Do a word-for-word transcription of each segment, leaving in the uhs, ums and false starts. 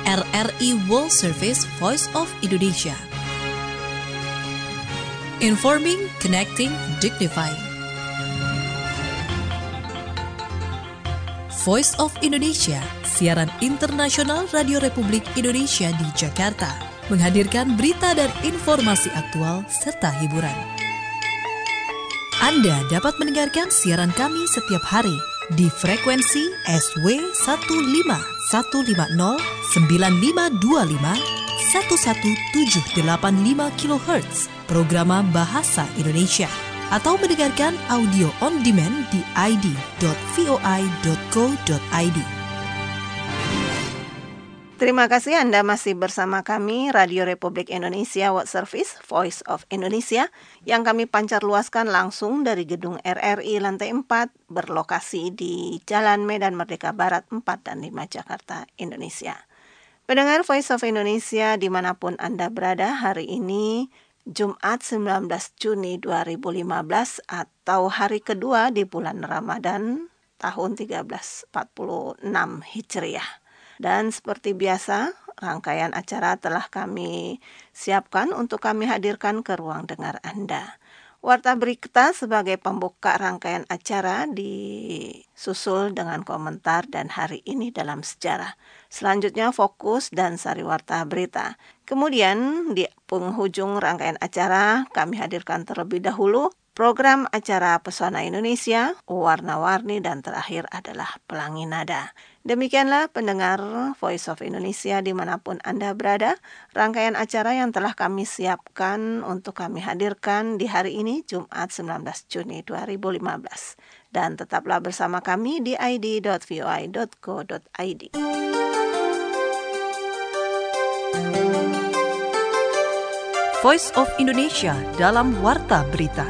R R I World Service Voice of Indonesia. Informing, connecting, dignifying. Voice of Indonesia, siaran internasional Radio Republik Indonesia di Jakarta, menghadirkan berita dan informasi aktual serta hiburan. Anda dapat mendengarkan siaran kami setiap hari di frekuensi S W satu lima satu lima nol sembilan lima dua lima satu satu tujuh delapan lima kilohertz, programa Bahasa Indonesia, atau mendengarkan audio on demand di i d dot voi dot co dot i d. Terima kasih Anda masih bersama kami, Radio Republik Indonesia World Service, Voice of Indonesia, yang kami pancar luaskan langsung dari gedung R R I lantai empat, berlokasi di Jalan Medan Merdeka Barat empat dan lima, Jakarta, Indonesia. Pendengar Voice of Indonesia dimanapun Anda berada, hari ini Jumat sembilan belas Juni dua ribu lima belas atau hari kedua di bulan Ramadan tahun seribu tiga ratus empat puluh enam Hijriah. Dan seperti biasa, rangkaian acara telah kami siapkan untuk kami hadirkan ke ruang dengar Anda. Warta berita sebagai pembuka rangkaian acara disusul dengan komentar dan hari ini dalam sejarah. Selanjutnya fokus dan sari warta berita. Kemudian di penghujung rangkaian acara kami hadirkan terlebih dahulu program acara Pesona Indonesia, Warna-Warni, dan terakhir adalah Pelangi Nada. Demikianlah pendengar Voice of Indonesia dimanapun Anda berada, rangkaian acara yang telah kami siapkan untuk kami hadirkan di hari ini Jumat sembilan belas Juni dua ribu lima belas. Dan tetaplah bersama kami di i d dot voi dot co dot i d. Voice of Indonesia dalam Warta Berita.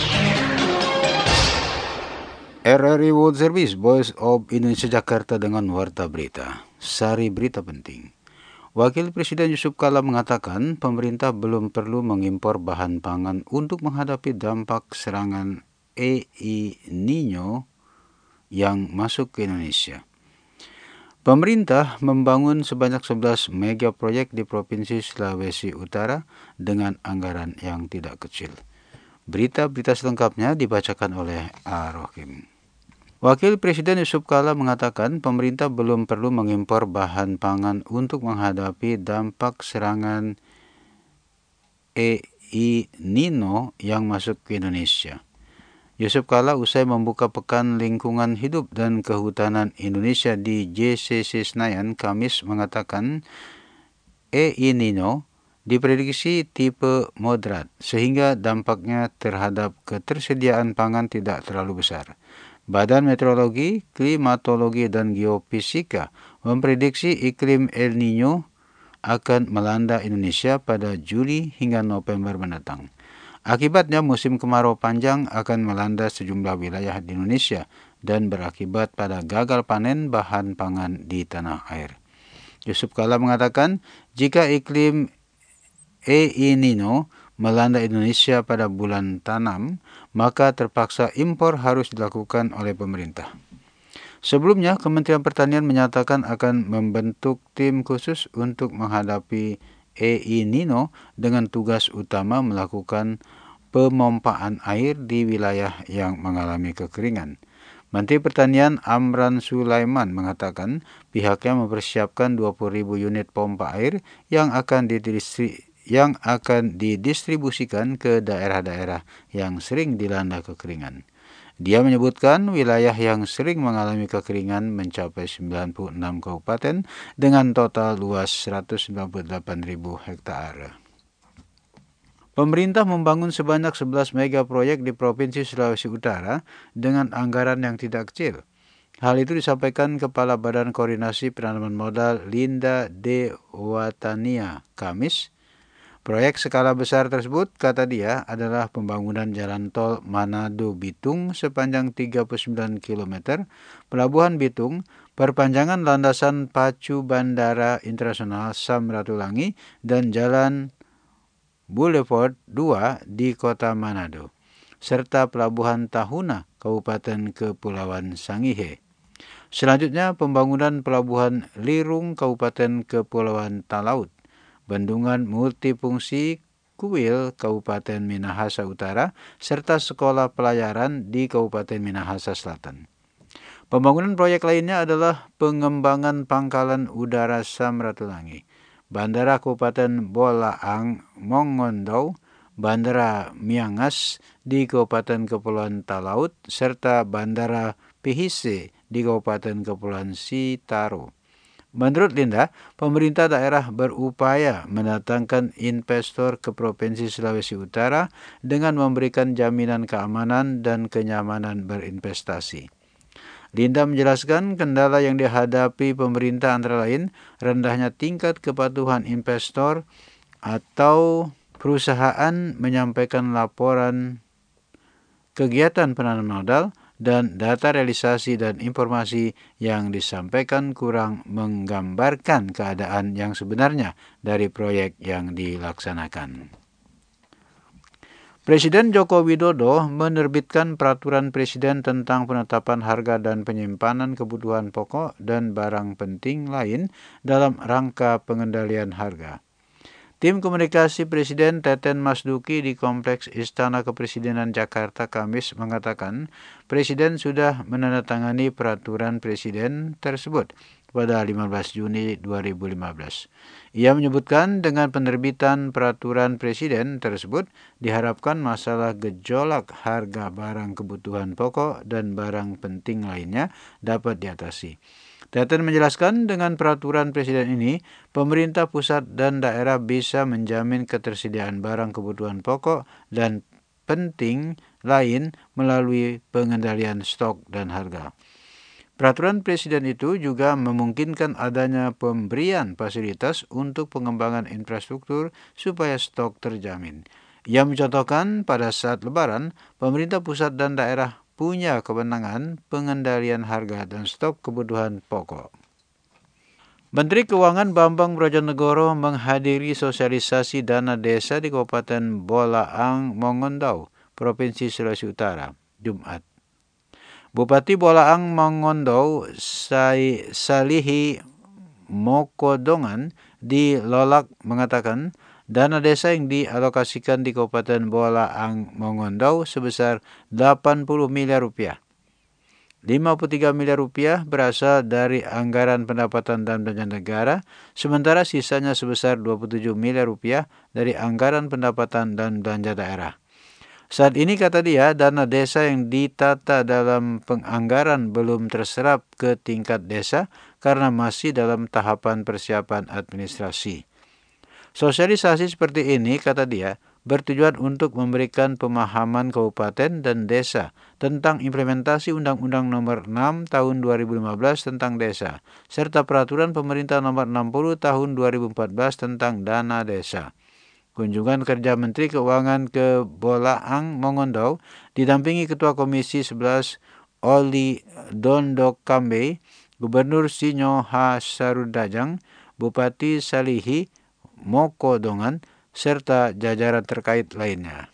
R R I World Service, Voice of Indonesia Jakarta dengan Warta Berita. Sari berita penting. Wakil Presiden Yusuf Kala mengatakan pemerintah belum perlu mengimpor bahan pangan untuk menghadapi dampak serangan El Niño yang masuk ke Indonesia. Pemerintah membangun sebanyak sebelas mega proyek di Provinsi Sulawesi Utara dengan anggaran yang tidak kecil. Berita-berita selengkapnya dibacakan oleh A. Rohim. Wakil Presiden Yusuf Kala mengatakan pemerintah belum perlu mengimpor bahan pangan untuk menghadapi dampak serangan El Niño yang masuk ke Indonesia. Yusuf Kala usai membuka Pekan Lingkungan Hidup dan Kehutanan Indonesia di J C C Senayan Kamis mengatakan El Niño diprediksi tipe moderat sehingga dampaknya terhadap ketersediaan pangan tidak terlalu besar. Badan Meteorologi, Klimatologi, dan Geofisika memprediksi iklim El Niño akan melanda Indonesia pada Juli hingga November mendatang. Akibatnya musim kemarau panjang akan melanda sejumlah wilayah di Indonesia dan berakibat pada gagal panen bahan pangan di tanah air. Yusuf Kala mengatakan jika iklim El Niño melanda Indonesia pada bulan tanam, maka terpaksa impor harus dilakukan oleh pemerintah. Sebelumnya, Kementerian Pertanian menyatakan akan membentuk tim khusus untuk menghadapi El Niño dengan tugas utama melakukan pemompaan air di wilayah yang mengalami kekeringan. Menteri Pertanian Amran Sulaiman mengatakan pihaknya mempersiapkan dua puluh ribu unit pompa air yang akan didistribusikan yang akan didistribusikan ke daerah-daerah yang sering dilanda kekeringan. Dia menyebutkan wilayah yang sering mengalami kekeringan mencapai sembilan puluh enam kabupaten dengan total luas seratus sembilan puluh delapan ribu hektar. Pemerintah membangun sebanyak sebelas mega proyek di Provinsi Sulawesi Utara dengan anggaran yang tidak kecil. Hal itu disampaikan Kepala Badan Koordinasi Penanaman Modal Linda De Watania Kamis. Proyek skala besar tersebut, kata dia, adalah pembangunan jalan tol Manado-Bitung sepanjang tiga puluh sembilan kilometer, Pelabuhan Bitung, perpanjangan landasan pacu Bandara Internasional Samratulangi, dan Jalan Boulevard dua di Kota Manado, serta Pelabuhan Tahuna, Kabupaten Kepulauan Sangihe. Selanjutnya, pembangunan Pelabuhan Lirung Kabupaten Kepulauan Talaut, bendungan multifungsi Kuil Kabupaten Minahasa Utara, serta sekolah pelayaran di Kabupaten Minahasa Selatan. Pembangunan proyek lainnya adalah pengembangan Pangkalan Udara Samratulangi, Bandara Kabupaten Bolaang Mongondo, Bandara Miangas di Kabupaten Kepulauan Talaut, serta Bandara Pihise di Kabupaten Kepulauan Sitaro. Menurut Linda, pemerintah daerah berupaya mendatangkan investor ke Provinsi Sulawesi Utara dengan memberikan jaminan keamanan dan kenyamanan berinvestasi. Linda menjelaskan kendala yang dihadapi pemerintah antara lain rendahnya tingkat kepatuhan investor atau perusahaan menyampaikan laporan kegiatan penanaman modal dan data realisasi dan informasi yang disampaikan kurang menggambarkan keadaan yang sebenarnya dari proyek yang dilaksanakan. Presiden Joko Widodo menerbitkan peraturan presiden tentang penetapan harga dan penyimpanan kebutuhan pokok dan barang penting lain dalam rangka pengendalian harga. Tim komunikasi Presiden Teten Masduki di Kompleks Istana Kepresidenan Jakarta Kamis mengatakan Presiden sudah menandatangani peraturan Presiden tersebut pada lima belas Juni dua ribu lima belas. Ia menyebutkan dengan penerbitan peraturan Presiden tersebut diharapkan masalah gejolak harga barang kebutuhan pokok dan barang penting lainnya dapat diatasi. Teten menjelaskan dengan peraturan Presiden ini, pemerintah pusat dan daerah bisa menjamin ketersediaan barang kebutuhan pokok dan penting lain melalui pengendalian stok dan harga. Peraturan Presiden itu juga memungkinkan adanya pemberian fasilitas untuk pengembangan infrastruktur supaya stok terjamin. Ia mencontohkan pada saat Lebaran, pemerintah pusat dan daerah punya kewenangan pengendalian harga dan stok kebutuhan pokok. Menteri Keuangan Bambang Brojonegoro menghadiri sosialisasi dana desa di Kabupaten Bolaang Mongondo, Provinsi Sulawesi Utara, Jumat. Bupati Bolaang Mongondo Salihi Mokodongan di Lolak mengatakan dana desa yang dialokasikan di Kabupaten Bolaang Mongondo sebesar delapan puluh miliar rupiah. lima puluh tiga miliar rupiah berasal dari anggaran pendapatan dan belanja negara, sementara sisanya sebesar dua puluh tujuh miliar rupiah dari anggaran pendapatan dan belanja daerah. Saat ini, kata dia, dana desa yang ditata dalam penganggaran belum terserap ke tingkat desa karena masih dalam tahapan persiapan administrasi. Sosialisasi seperti ini, kata dia, bertujuan untuk memberikan pemahaman kabupaten dan desa tentang implementasi Undang-Undang Nomor enam Tahun dua ribu lima belas tentang desa, serta Peraturan Pemerintah Nomor enam puluh Tahun dua ribu empat belas tentang dana desa. Kunjungan kerja Menteri Keuangan ke Bolaang Mongondo didampingi Ketua Komisi sebelas Oli Dondokambe, Gubernur Sinyo Hasarudajang, Bupati Salihi Mokodongan, serta jajaran terkait lainnya.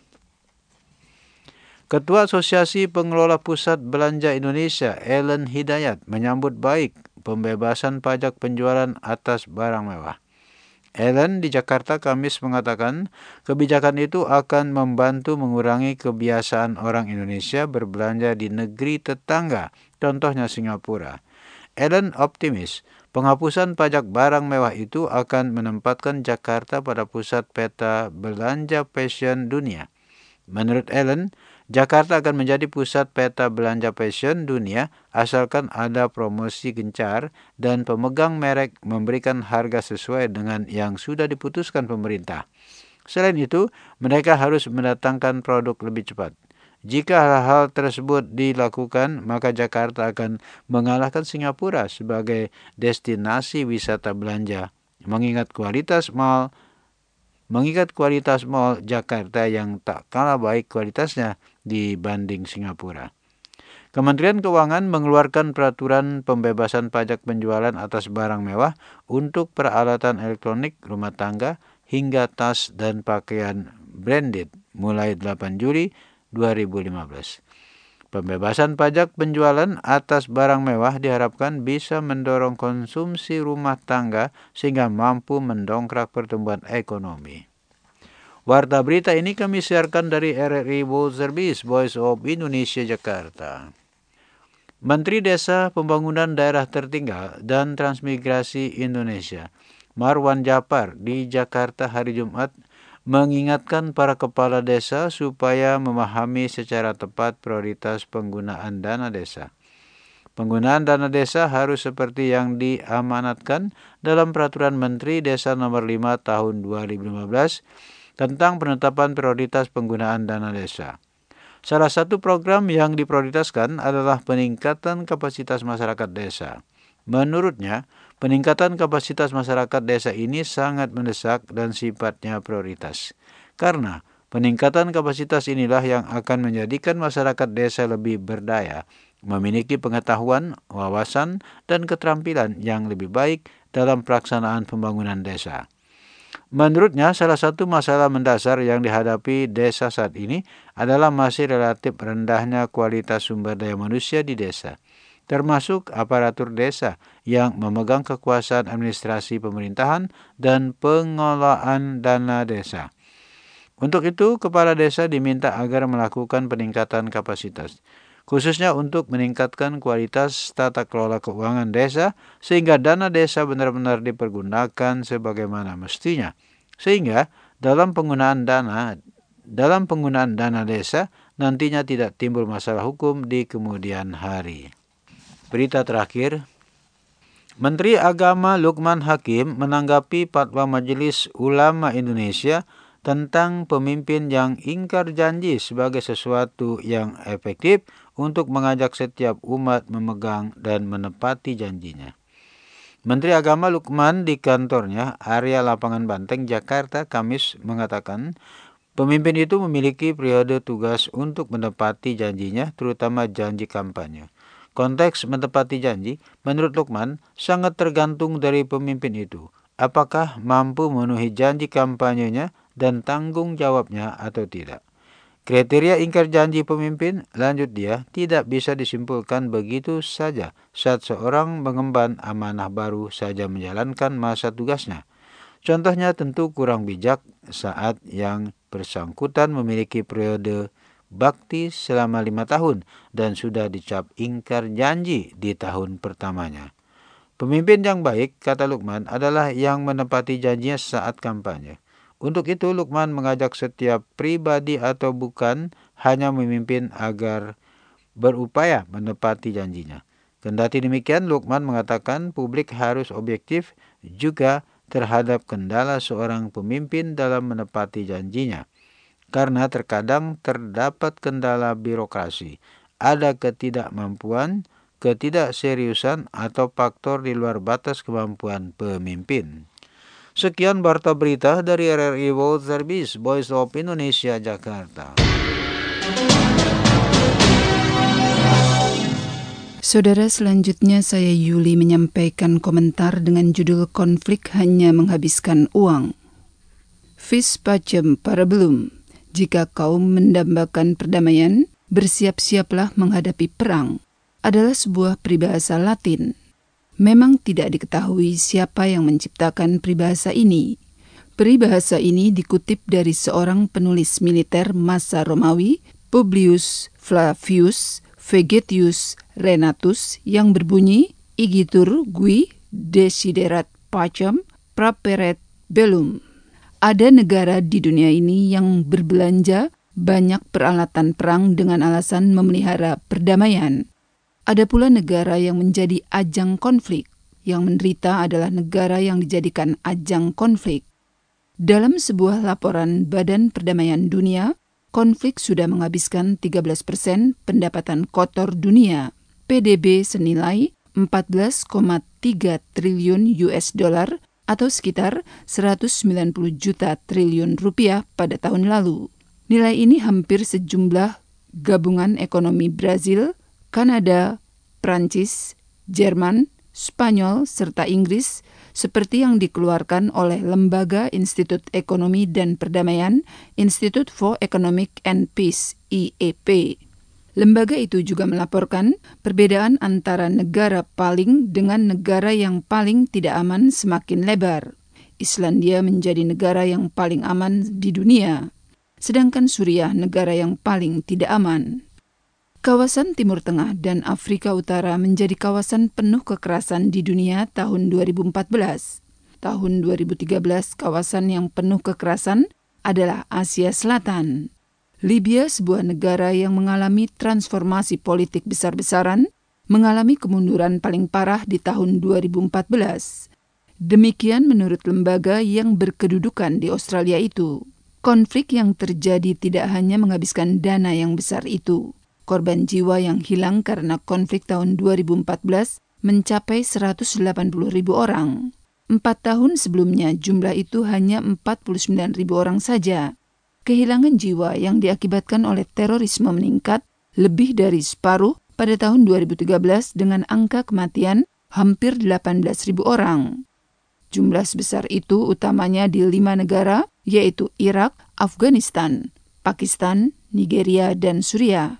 Ketua Asosiasi Pengelola Pusat Belanja Indonesia, Ellen Hidayat, menyambut baik pembebasan pajak penjualan atas barang mewah. Ellen di Jakarta Kamis mengatakan kebijakan itu akan membantu mengurangi kebiasaan orang Indonesia berbelanja di negeri tetangga, contohnya Singapura. Ellen optimis penghapusan pajak barang mewah itu akan menempatkan Jakarta pada pusat peta belanja fashion dunia. Menurut Ellen, Jakarta akan menjadi pusat peta belanja fashion dunia asalkan ada promosi gencar dan pemegang merek memberikan harga sesuai dengan yang sudah diputuskan pemerintah. Selain itu, mereka harus mendatangkan produk lebih cepat. Jika hal-hal tersebut dilakukan, maka Jakarta akan mengalahkan Singapura sebagai destinasi wisata belanja, mengingat kualitas mall Mengingat kualitas mall Jakarta yang tak kalah baik kualitasnya dibanding Singapura. Kementerian Keuangan mengeluarkan peraturan pembebasan pajak penjualan atas barang mewah untuk peralatan elektronik rumah tangga hingga tas dan pakaian branded mulai delapan Juli dua ribu lima belas. Pembebasan pajak penjualan atas barang mewah diharapkan bisa mendorong konsumsi rumah tangga sehingga mampu mendongkrak pertumbuhan ekonomi. Warta berita ini kami siarkan dari R R I World Service, Voice of Indonesia, Jakarta. Menteri Desa, Pembangunan Daerah Tertinggal dan Transmigrasi Indonesia, Marwan Japar, di Jakarta hari Jumat, mengingatkan para kepala desa supaya memahami secara tepat prioritas penggunaan dana desa. Penggunaan dana desa harus seperti yang diamanatkan dalam Peraturan Menteri Desa Nomor lima Tahun dua ribu lima belas tentang penetapan prioritas penggunaan dana desa. Salah satu program yang diprioritaskan adalah peningkatan kapasitas masyarakat desa. Menurutnya, peningkatan kapasitas masyarakat desa ini sangat mendesak dan sifatnya prioritas. Karena peningkatan kapasitas inilah yang akan menjadikan masyarakat desa lebih berdaya, memiliki pengetahuan, wawasan, dan keterampilan yang lebih baik dalam pelaksanaan pembangunan desa. Menurutnya, salah satu masalah mendasar yang dihadapi desa saat ini adalah masih relatif rendahnya kualitas sumber daya manusia di desa, termasuk aparatur desa yang memegang kekuasaan administrasi pemerintahan dan pengelolaan dana desa. Untuk itu, kepala desa diminta agar melakukan peningkatan kapasitas, khususnya untuk meningkatkan kualitas tata kelola keuangan desa, sehingga dana desa benar-benar dipergunakan sebagaimana mestinya. Sehingga dalam penggunaan dana, dalam penggunaan dana desa nantinya tidak timbul masalah hukum di kemudian hari. Berita terakhir, Menteri Agama Lukman Hakim menanggapi fatwa Majelis Ulama Indonesia tentang pemimpin yang ingkar janji sebagai sesuatu yang efektif untuk mengajak setiap umat memegang dan menepati janjinya. Menteri Agama Lukman di kantornya, area Lapangan Banteng, Jakarta, Kamis mengatakan, pemimpin itu memiliki periode tugas untuk menepati janjinya, terutama janji kampanye. Konteks menepati janji, menurut Lukman, sangat tergantung dari pemimpin itu. Apakah mampu memenuhi janji kampanyenya dan tanggung jawabnya atau tidak. Kriteria ingkar janji pemimpin, lanjut dia, tidak bisa disimpulkan begitu saja saat seorang mengemban amanah baru saja menjalankan masa tugasnya. Contohnya tentu kurang bijak saat yang bersangkutan memiliki periode bakti selama lima tahun dan sudah dicap ingkar janji di tahun pertamanya. Pemimpin yang baik, kata Lukman, adalah yang menepati janjinya saat kampanye. Untuk itu Lukman mengajak setiap pribadi atau bukan hanya memimpin agar berupaya menepati janjinya. Kendati demikian, Lukman mengatakan publik harus objektif juga terhadap kendala seorang pemimpin dalam menepati janjinya. Karena terkadang terdapat kendala birokrasi, ada ketidakmampuan, ketidakseriusan, atau faktor di luar batas kemampuan pemimpin. Sekian Warta Berita dari R R I World Service, Voice of Indonesia, Jakarta. Saudara, selanjutnya saya Yuli menyampaikan komentar dengan judul Konflik Hanya Menghabiskan Uang. Vis pacem para belum. Jika kaum mendambakan perdamaian, bersiap-siaplah menghadapi perang, adalah sebuah peribahasa Latin. Memang tidak diketahui siapa yang menciptakan peribahasa ini. Peribahasa ini dikutip dari seorang penulis militer masa Romawi, Publius Flavius Vegetius Renatus, yang berbunyi, Igitur gui desiderat pacem praperet bellum. Ada negara di dunia ini yang berbelanja banyak peralatan perang dengan alasan memelihara perdamaian. Ada pula negara yang menjadi ajang konflik. Yang menderita adalah negara yang dijadikan ajang konflik. Dalam sebuah laporan Badan Perdamaian Dunia, konflik sudah menghabiskan tiga belas persen pendapatan kotor dunia. P D B senilai empat belas koma tiga triliun U S dollar atau sekitar seratus sembilan puluh juta triliun rupiah pada tahun lalu. Nilai ini hampir sejumlah gabungan ekonomi Brazil, Kanada, Prancis, Jerman, Spanyol, serta Inggris, seperti yang dikeluarkan oleh Lembaga Institut Ekonomi dan Perdamaian, Institute for Economic and Peace, I E P. Lembaga itu juga melaporkan perbedaan antara negara paling dengan negara yang paling tidak aman semakin lebar. Islandia menjadi negara yang paling aman di dunia, sedangkan Suriah negara yang paling tidak aman. Kawasan Timur Tengah dan Afrika Utara menjadi kawasan penuh kekerasan di dunia tahun dua ribu empat belas. Tahun dua ribu tiga belas, kawasan yang penuh kekerasan adalah Asia Selatan. Libya, sebuah negara yang mengalami transformasi politik besar-besaran, mengalami kemunduran paling parah di tahun dua ribu empat belas. Demikian menurut lembaga yang berkedudukan di Australia itu. Konflik yang terjadi tidak hanya menghabiskan dana yang besar itu. Korban jiwa yang hilang karena konflik tahun dua ribu empat belas mencapai seratus delapan puluh ribu orang. Empat tahun sebelumnya jumlah itu hanya empat puluh sembilan ribu orang saja. Kehilangan jiwa yang diakibatkan oleh terorisme meningkat lebih dari separuh pada tahun dua ribu tiga belas dengan angka kematian hampir delapan belas ribu orang. Jumlah sebesar itu utamanya di lima negara, yaitu Irak, Afghanistan, Pakistan, Nigeria, dan Suriah.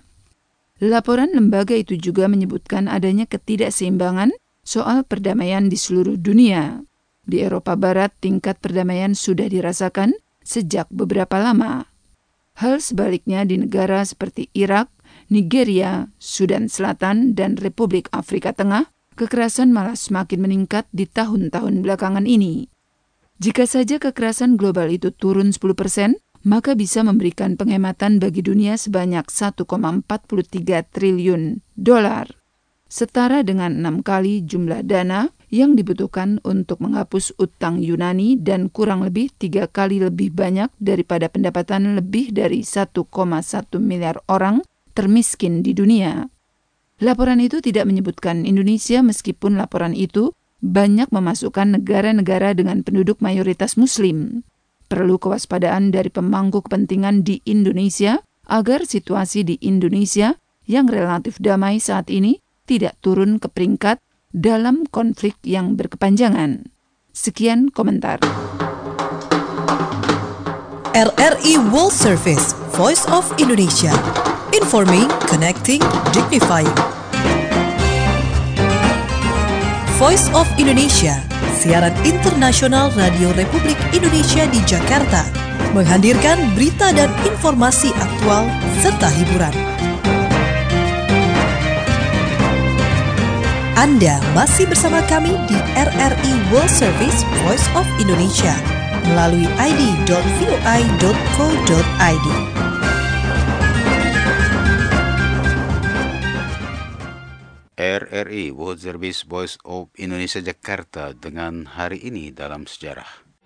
Laporan lembaga itu juga menyebutkan adanya ketidakseimbangan soal perdamaian di seluruh dunia. Di Eropa Barat, tingkat perdamaian sudah dirasakan sejak beberapa lama. Hal sebaliknya di negara seperti Irak, Nigeria, Sudan Selatan, dan Republik Afrika Tengah, kekerasan malah semakin meningkat di tahun-tahun belakangan ini. Jika saja kekerasan global itu turun sepuluh persen, maka bisa memberikan penghematan bagi dunia sebanyak satu koma empat tiga triliun dolar, setara dengan enam kali jumlah dana yang dibutuhkan untuk menghapus utang Yunani dan kurang lebih tiga kali lebih banyak daripada pendapatan lebih dari satu koma satu miliar orang termiskin di dunia. Laporan itu tidak menyebutkan Indonesia meskipun laporan itu banyak memasukkan negara-negara dengan penduduk mayoritas Muslim. Perlu kewaspadaan dari pemangku kepentingan di Indonesia agar situasi di Indonesia yang relatif damai saat ini tidak turun ke peringkat dalam konflik yang berkepanjangan. Sekian komentar. R R I World Service, Voice of Indonesia. Informing, connecting, dignifying. Voice of Indonesia, siaran internasional Radio Republik Indonesia di Jakarta, menghadirkan berita dan informasi aktual serta hiburan. Anda masih bersama kami di R R I World Service Voice of Indonesia melalui i d dot v o i dot co dot i d. R R I World Service Voice of Indonesia Jakarta dengan hari ini dalam sejarah.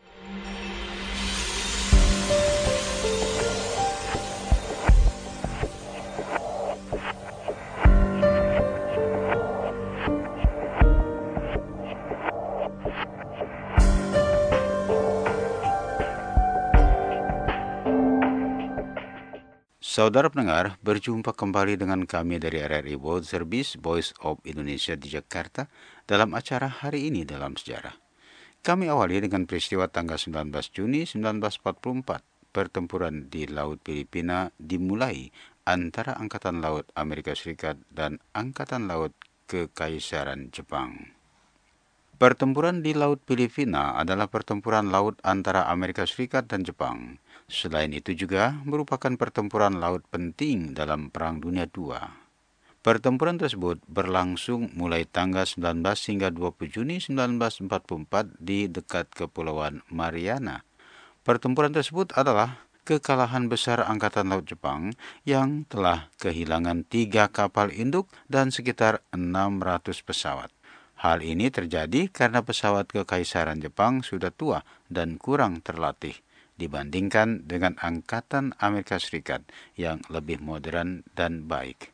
Saudara pendengar, berjumpa kembali dengan kami dari R R I World Service Voice of Indonesia di Jakarta dalam acara Hari Ini Dalam Sejarah. Kami awali dengan peristiwa tanggal sembilan belas Juni seribu sembilan ratus empat puluh empat. Pertempuran di Laut Filipina dimulai antara Angkatan Laut Amerika Serikat dan Angkatan Laut Kekaisaran Jepang. Pertempuran di Laut Filipina adalah pertempuran laut antara Amerika Serikat dan Jepang. Selain itu juga merupakan pertempuran laut penting dalam Perang Dunia kedua. Pertempuran tersebut berlangsung mulai tanggal sembilan belas hingga dua puluh Juni seribu sembilan ratus empat puluh empat di dekat Kepulauan Mariana. Pertempuran tersebut adalah kekalahan besar Angkatan Laut Jepang yang telah kehilangan tiga kapal induk dan sekitar enam ratus pesawat. Hal ini terjadi karena pesawat Kekaisaran Jepang sudah tua dan kurang terlatih dibandingkan dengan Angkatan Amerika Serikat yang lebih modern dan baik.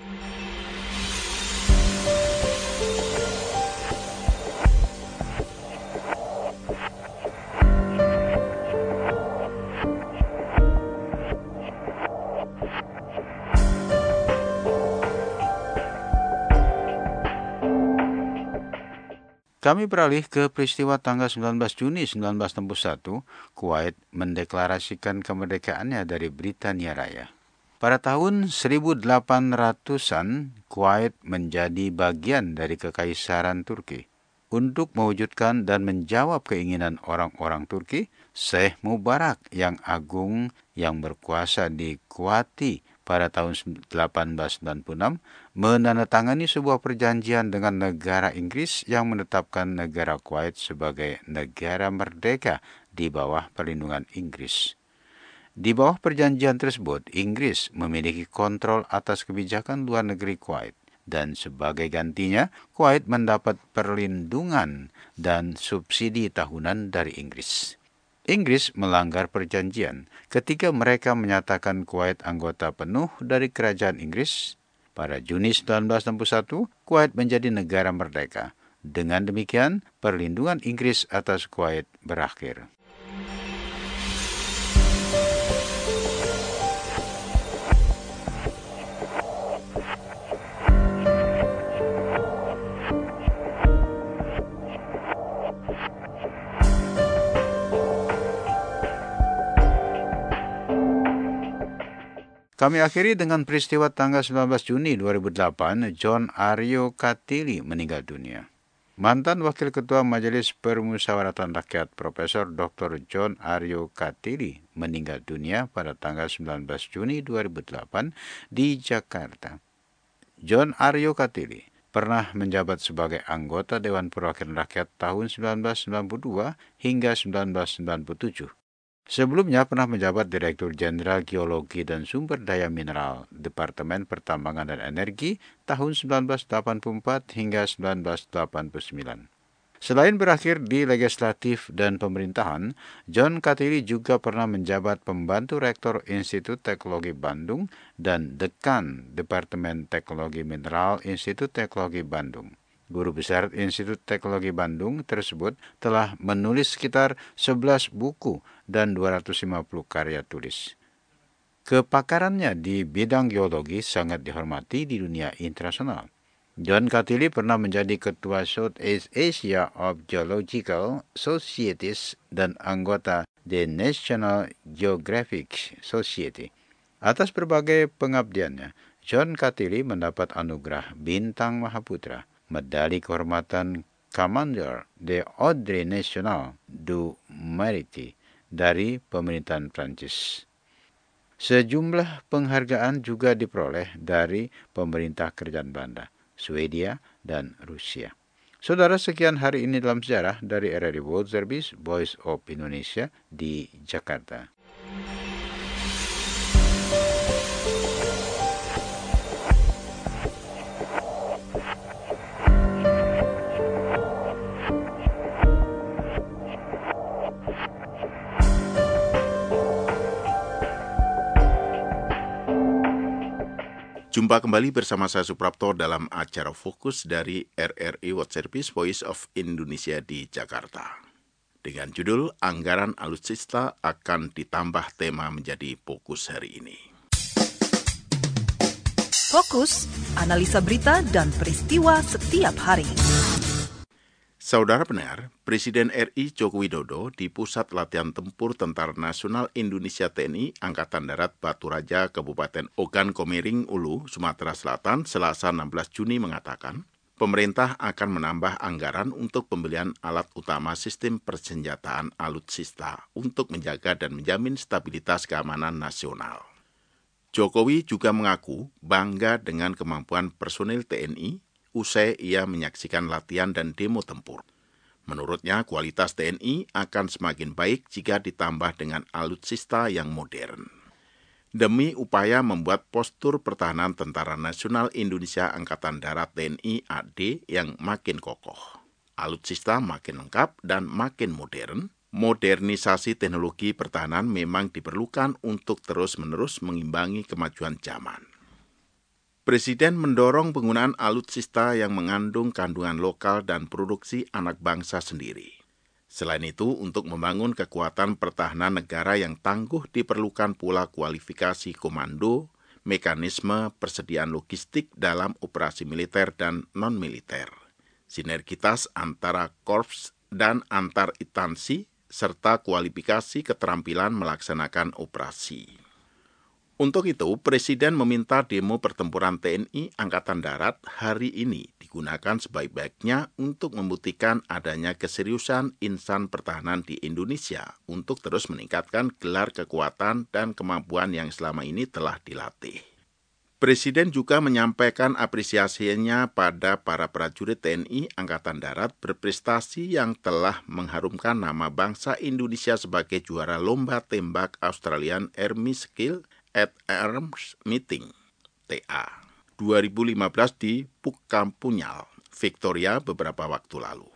Kami beralih ke peristiwa tanggal sembilan belas Juni seribu sembilan ratus enam puluh satu, Kuwait mendeklarasikan kemerdekaannya dari Britania Raya. Pada tahun seribu delapan ratusan, Kuwait menjadi bagian dari Kekaisaran Turki. Untuk mewujudkan dan menjawab keinginan orang-orang Turki, Syekh Mubarak yang agung yang berkuasa di Kuwaiti pada tahun delapan belas sembilan puluh enam menandatangani sebuah perjanjian dengan negara Inggris yang menetapkan negara Kuwait sebagai negara merdeka di bawah perlindungan Inggris. Di bawah perjanjian tersebut, Inggris memiliki kontrol atas kebijakan luar negeri Kuwait, dan sebagai gantinya, Kuwait mendapat perlindungan dan subsidi tahunan dari Inggris. Inggris melanggar perjanjian ketika mereka menyatakan Kuwait anggota penuh dari kerajaan Inggris. Pada Juni seribu sembilan ratus enam puluh satu, Kuwait menjadi negara merdeka. Dengan demikian, perlindungan Inggris atas Kuwait berakhir. Kami akhiri dengan peristiwa tanggal sembilan belas Juni dua ribu delapan, John Aryo Katili meninggal dunia. Mantan Wakil Ketua Majelis Permusyawaratan Rakyat Profesor Doktor John Aryo Katili meninggal dunia pada tanggal sembilan belas Juni dua ribu delapan di Jakarta. John Aryo Katili pernah menjabat sebagai anggota Dewan Perwakilan Rakyat tahun sembilan belas sembilan puluh dua hingga sembilan belas sembilan puluh tujuh. Sebelumnya pernah menjabat Direktur Jenderal Geologi dan Sumber Daya Mineral Departemen Pertambangan dan Energi tahun sembilan belas delapan puluh empat hingga sembilan belas delapan puluh sembilan. Selain berakhir di legislatif dan pemerintahan, John Katili juga pernah menjabat Pembantu Rektor Institut Teknologi Bandung dan Dekan Departemen Teknologi Mineral Institut Teknologi Bandung. Guru besar Institut Teknologi Bandung tersebut telah menulis sekitar sebelas buku dan dua ratus lima puluh karya tulis. Kepakarannya di bidang geologi sangat dihormati di dunia internasional. John Katili pernah menjadi Ketua Southeast Asia of Geological Societies dan anggota The National Geographic Society. Atas berbagai pengabdiannya, John Katili mendapat anugerah Bintang Mahaputra, Medali Kehormatan Commander de Ordre National du Mérite dari pemerintahan Prancis. Sejumlah penghargaan juga diperoleh dari pemerintah kerajaan Belanda, Swedia, dan Rusia. Saudara, sekian hari ini dalam sejarah dari R R I World Service, Voice of Indonesia di Jakarta. Jumpa kembali bersama saya Suprapto dalam acara Fokus dari R R I World Service Voice of Indonesia di Jakarta. Dengan judul Anggaran Alutsista akan ditambah tema menjadi fokus hari ini. Fokus, analisa berita dan peristiwa setiap hari. Saudara pendengar, Presiden R I Joko Widodo di Pusat Latihan Tempur Tentara Nasional Indonesia T N I Angkatan Darat Batu Raja, Kabupaten Ogan Komering Ulu, Sumatera Selatan, Selasa enam belas Juni mengatakan, pemerintah akan menambah anggaran untuk pembelian alat utama sistem persenjataan alutsista untuk menjaga dan menjamin stabilitas keamanan nasional. Jokowi juga mengaku bangga dengan kemampuan personil T N I usai ia menyaksikan latihan dan demo tempur. Menurutnya, kualitas T N I akan semakin baik jika ditambah dengan alutsista yang modern. Demi upaya membuat postur pertahanan Tentara Nasional Indonesia Angkatan Darat T N I A D yang makin kokoh, alutsista makin lengkap dan makin modern, modernisasi teknologi pertahanan memang diperlukan untuk terus-menerus mengimbangi kemajuan zaman. Presiden mendorong penggunaan alutsista yang mengandung kandungan lokal dan produksi anak bangsa sendiri. Selain itu, untuk membangun kekuatan pertahanan negara yang tangguh diperlukan pula kualifikasi komando, mekanisme persediaan logistik dalam operasi militer dan non-militer, sinergitas antara korps dan antar instansi, serta kualifikasi keterampilan melaksanakan operasi. Untuk itu, Presiden meminta demo pertempuran T N I Angkatan Darat hari ini digunakan sebaik-baiknya untuk membuktikan adanya keseriusan insan pertahanan di Indonesia untuk terus meningkatkan gelar kekuatan dan kemampuan yang selama ini telah dilatih. Presiden juga menyampaikan apresiasinya pada para prajurit T N I Angkatan Darat berprestasi yang telah mengharumkan nama bangsa Indonesia sebagai juara lomba tembak Australian Army Skill at Arms Meeting T A dua ribu lima belas di Pukampunyal, Victoria beberapa waktu lalu.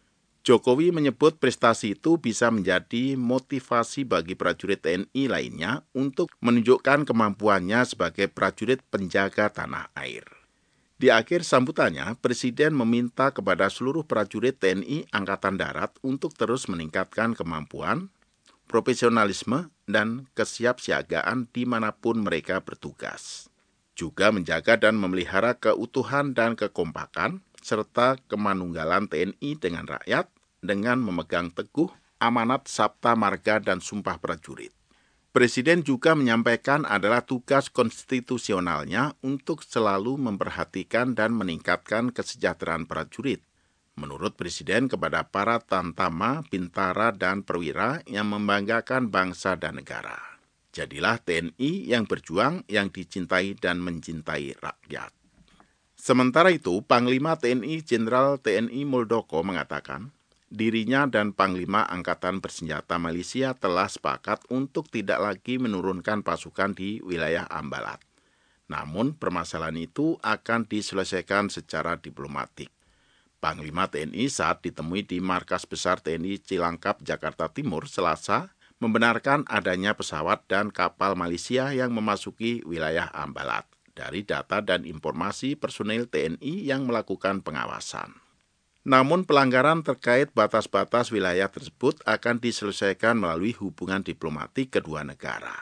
Jokowi menyebut prestasi itu bisa menjadi motivasi bagi prajurit T N I lainnya untuk menunjukkan kemampuannya sebagai prajurit penjaga tanah air. Di akhir sambutannya, Presiden meminta kepada seluruh prajurit T N I Angkatan Darat untuk terus meningkatkan kemampuan, profesionalisme, dan kesiapsiagaan dimanapun mereka bertugas. Juga menjaga dan memelihara keutuhan dan kekompakan, serta kemanunggalan T N I dengan rakyat, dengan memegang teguh amanat Sabta Marga dan Sumpah Prajurit. Presiden juga menyampaikan adalah tugas konstitusionalnya untuk selalu memperhatikan dan meningkatkan kesejahteraan prajurit. Menurut Presiden kepada para tantama, bintara, dan perwira yang membanggakan bangsa dan negara. Jadilah T N I yang berjuang, yang dicintai dan mencintai rakyat. Sementara itu, Panglima T N I Jenderal T N I Muldoko mengatakan, dirinya dan Panglima Angkatan Bersenjata Malaysia telah sepakat untuk tidak lagi menurunkan pasukan di wilayah Ambalat. Namun, permasalahan itu akan diselesaikan secara diplomatik. Panglima T N I saat ditemui di Markas Besar T N I Cilangkap, Jakarta Timur, Selasa, membenarkan adanya pesawat dan kapal Malaysia yang memasuki wilayah Ambalat dari data dan informasi personil T N I yang melakukan pengawasan. Namun pelanggaran terkait batas-batas wilayah tersebut akan diselesaikan melalui hubungan diplomatik kedua negara.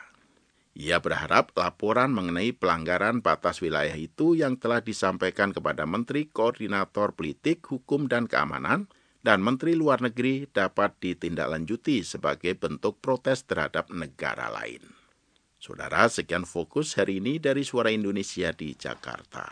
Ia berharap laporan mengenai pelanggaran batas wilayah itu yang telah disampaikan kepada Menteri Koordinator Politik, Hukum, dan Keamanan dan Menteri Luar Negeri dapat ditindaklanjuti sebagai bentuk protes terhadap negara lain. Saudara, sekian fokus hari ini dari Suara Indonesia di Jakarta.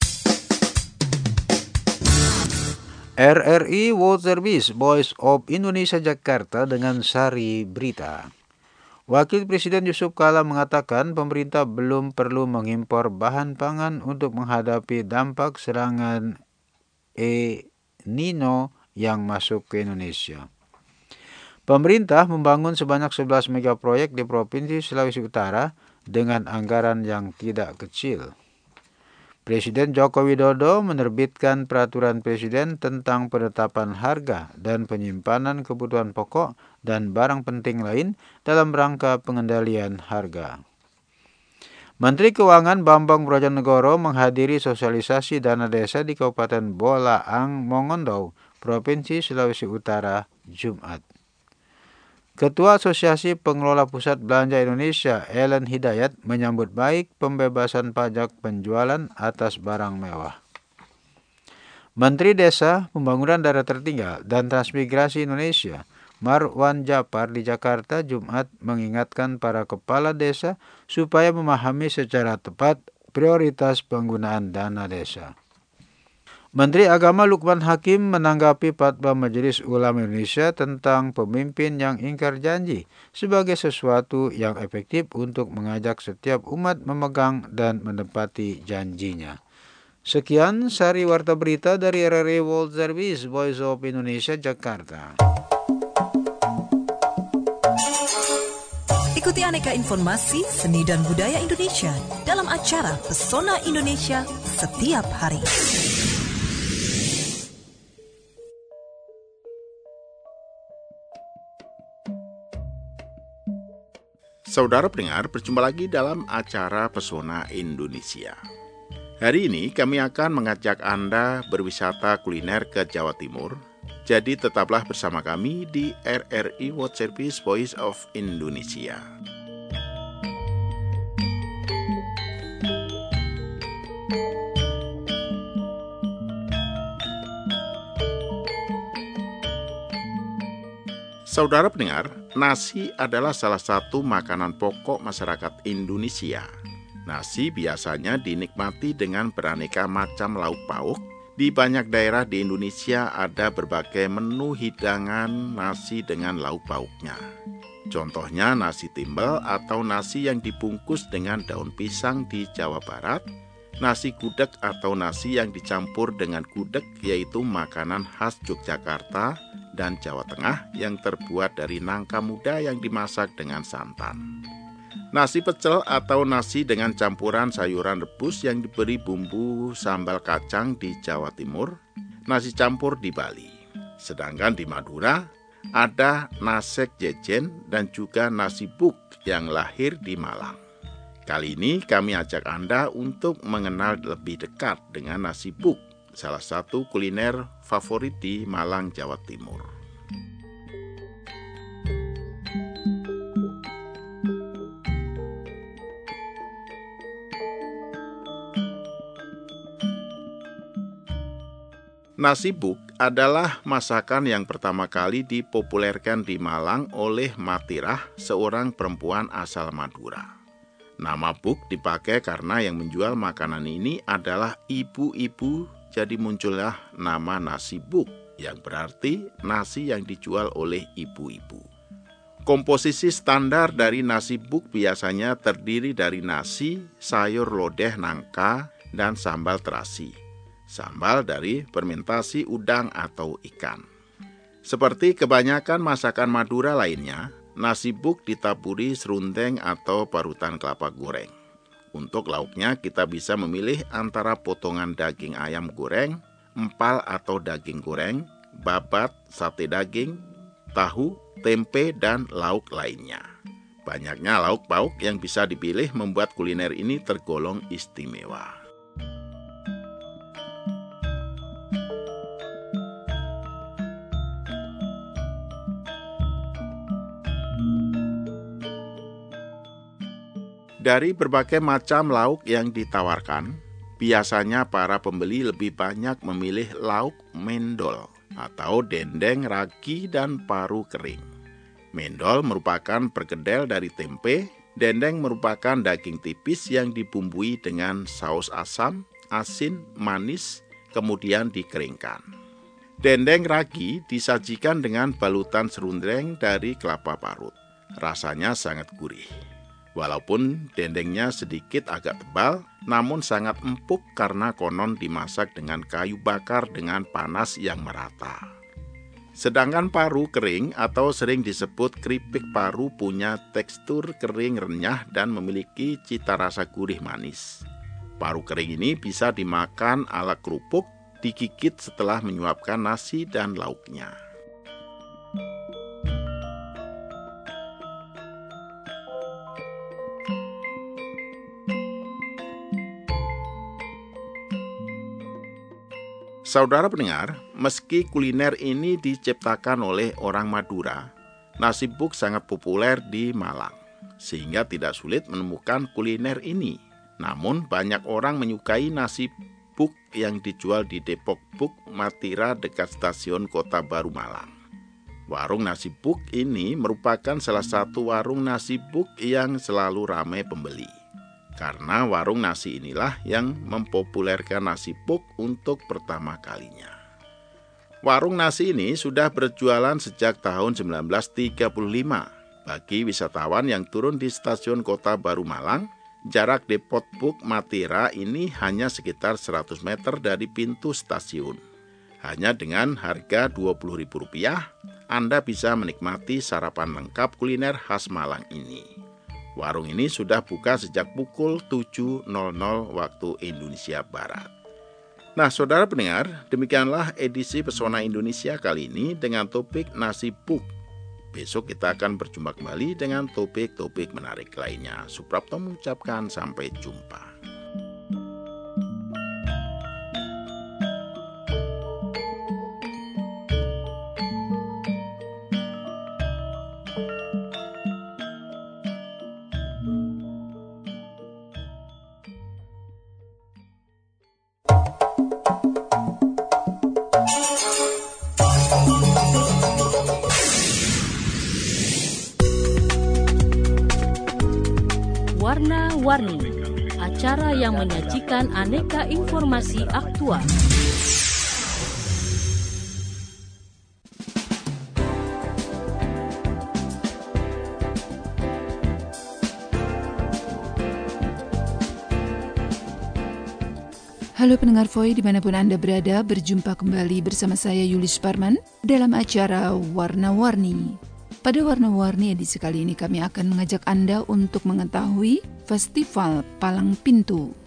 R R I World Service Voice of Indonesia Jakarta dengan Sari Berita. Wakil Presiden Yusuf Kala mengatakan pemerintah belum perlu mengimpor bahan pangan untuk menghadapi dampak serangan El Nino yang masuk ke Indonesia. Pemerintah membangun sebanyak sebelas megaproyek di Provinsi Sulawesi Utara dengan anggaran yang tidak kecil. Presiden Joko Widodo menerbitkan peraturan presiden tentang penetapan harga dan penyimpanan kebutuhan pokok dan barang penting lain dalam rangka pengendalian harga. Menteri Keuangan Bambang Brojonegoro menghadiri sosialisasi dana desa di Kabupaten Bolaang Mongondo, Provinsi Sulawesi Utara, Jumat. Ketua Asosiasi Pengelola Pusat Belanja Indonesia, Ellen Hidayat, menyambut baik pembebasan pajak penjualan atas barang mewah. Menteri Desa, Pembangunan Daerah Tertinggal, dan Transmigrasi Indonesia, Marwan Japar di Jakarta, Jumat, mengingatkan para kepala desa supaya memahami secara tepat prioritas penggunaan dana desa. Menteri Agama Lukman Hakim menanggapi fatwa Majelis Ulama Indonesia tentang pemimpin yang ingkar janji sebagai sesuatu yang efektif untuk mengajak setiap umat memegang dan menepati janjinya. Sekian sari warta berita dari R R I World Service Voice of Indonesia Jakarta. Ikuti aneka informasi seni dan budaya Indonesia dalam acara Pesona Indonesia setiap hari. Saudara pendengar, berjumpa lagi dalam acara Pesona Indonesia. Hari ini kami akan mengajak Anda berwisata kuliner ke Jawa Timur. Jadi tetaplah bersama kami di R R I World Service Voice of Indonesia. Saudara pendengar, nasi adalah salah satu makanan pokok masyarakat Indonesia. Nasi biasanya dinikmati dengan beraneka macam lauk pauk. Di banyak daerah di Indonesia ada berbagai menu hidangan nasi dengan lauk pauknya. Contohnya nasi timbel atau nasi yang dibungkus dengan daun pisang di Jawa Barat, nasi gudeg atau nasi yang dicampur dengan gudeg yaitu makanan khas Yogyakarta dan Jawa Tengah yang terbuat dari nangka muda yang dimasak dengan santan. Nasi pecel atau nasi dengan campuran sayuran rebus yang diberi bumbu sambal kacang di Jawa Timur, nasi campur di Bali. Sedangkan di Madura ada nasek jejen dan juga nasi buk yang lahir di Malang. Kali ini kami ajak Anda untuk mengenal lebih dekat dengan nasi buk, salah satu kuliner favorit di Malang, Jawa Timur. Nasi buk adalah masakan yang pertama kali dipopulerkan di Malang oleh Matirah, seorang perempuan asal Madura. Nama buk dipakai karena yang menjual makanan ini adalah ibu-ibu, jadi muncullah nama nasi buk, yang berarti nasi yang dijual oleh ibu-ibu. Komposisi standar dari nasi buk biasanya terdiri dari nasi, sayur lodeh nangka, dan sambal terasi. Sambal dari fermentasi udang atau ikan. Seperti kebanyakan masakan Madura lainnya, nasi buk ditaburi serundeng atau parutan kelapa goreng. Untuk lauknya kita bisa memilih antara potongan daging ayam goreng, empal atau daging goreng, babat, sate daging, tahu, tempe, dan lauk lainnya. Banyaknya lauk pauk yang bisa dipilih membuat kuliner ini tergolong istimewa. Dari berbagai macam lauk yang ditawarkan, biasanya para pembeli lebih banyak memilih lauk mendol atau dendeng, ragi, dan paru kering. Mendol merupakan perkedel dari tempe, dendeng merupakan daging tipis yang dibumbui dengan saus asam, asin, manis, kemudian dikeringkan. Dendeng ragi disajikan dengan balutan serundeng dari kelapa parut. Rasanya sangat gurih. Walaupun dendengnya sedikit agak tebal, namun sangat empuk karena konon dimasak dengan kayu bakar dengan panas yang merata. Sedangkan paru kering atau sering disebut keripik paru punya tekstur kering renyah dan memiliki cita rasa gurih manis. Paru kering ini bisa dimakan ala kerupuk, digigit setelah menyuapkan nasi dan lauknya. Saudara pendengar, meski kuliner ini diciptakan oleh orang Madura, nasi buk sangat populer di Malang, sehingga tidak sulit menemukan kuliner ini. Namun banyak orang menyukai nasi buk yang dijual di Depok Buk Matira dekat stasiun Kota Baru Malang. Warung nasi buk ini merupakan salah satu warung nasi buk yang selalu ramai pembeli. Karena warung nasi inilah yang mempopulerkan nasi buk untuk pertama kalinya. Warung nasi ini sudah berjualan sejak tahun seribu sembilan ratus tiga puluh lima. Bagi wisatawan yang turun di stasiun Kota Baru Malang, jarak Depot Buk Matira ini hanya sekitar seratus meter dari pintu stasiun. Hanya dengan harga dua puluh ribu rupiah, Anda bisa menikmati sarapan lengkap kuliner khas Malang ini. Warung ini sudah buka sejak pukul tujuh waktu Indonesia Barat. Nah, saudara pendengar, demikianlah edisi Pesona Indonesia kali ini dengan topik nasi buk. Besok kita akan berjumpa kembali dengan topik-topik menarik lainnya. Suprapto mengucapkan sampai jumpa. Warna-Warni, acara yang menyajikan aneka informasi aktual. Halo pendengar V O I dimanapun Anda berada, berjumpa kembali bersama saya Yuli Suparman dalam acara Warna-Warni. Pada Warna-Warni edisi kali ini kami akan mengajak Anda untuk mengetahui Festival Palang Pintu.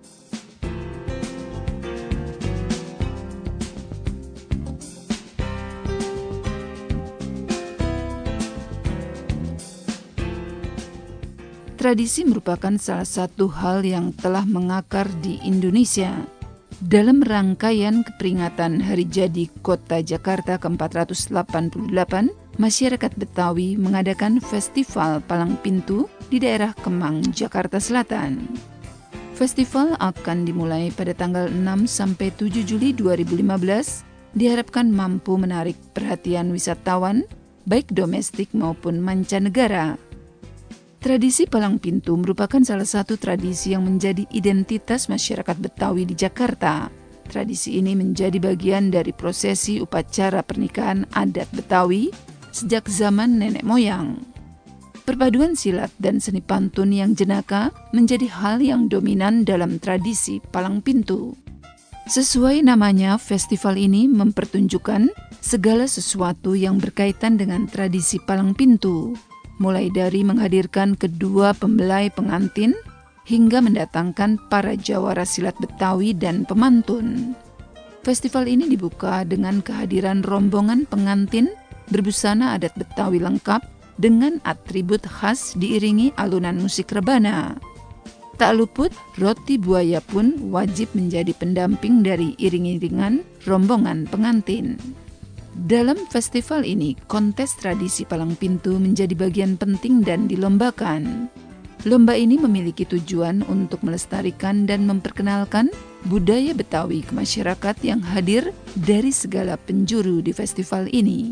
Tradisi merupakan salah satu hal yang telah mengakar di Indonesia. Dalam rangkaian keperingatan Hari Jadi Kota Jakarta ke empat ratus delapan puluh delapan, masyarakat Betawi mengadakan Festival Palang Pintu di daerah Kemang, Jakarta Selatan. Festival akan dimulai pada tanggal enam sampai tujuh Juli dua ribu lima belas, diharapkan mampu menarik perhatian wisatawan, baik domestik maupun mancanegara. Tradisi palang pintu merupakan salah satu tradisi yang menjadi identitas masyarakat Betawi di Jakarta. Tradisi ini menjadi bagian dari prosesi upacara pernikahan adat Betawi sejak zaman nenek moyang. Perpaduan silat dan seni pantun yang jenaka menjadi hal yang dominan dalam tradisi palang pintu. Sesuai namanya, festival ini mempertunjukkan segala sesuatu yang berkaitan dengan tradisi palang pintu, mulai dari menghadirkan kedua pembelai pengantin hingga mendatangkan para jawara silat Betawi dan pemantun. Festival ini dibuka dengan kehadiran rombongan pengantin berbusana adat Betawi lengkap dengan atribut khas diiringi alunan musik rebana. Tak luput, roti buaya pun wajib menjadi pendamping dari iring-iringan rombongan pengantin. Dalam festival ini, kontes tradisi palang pintu menjadi bagian penting dan dilombakan. Lomba ini memiliki tujuan untuk melestarikan dan memperkenalkan budaya Betawi ke masyarakat yang hadir dari segala penjuru di festival ini.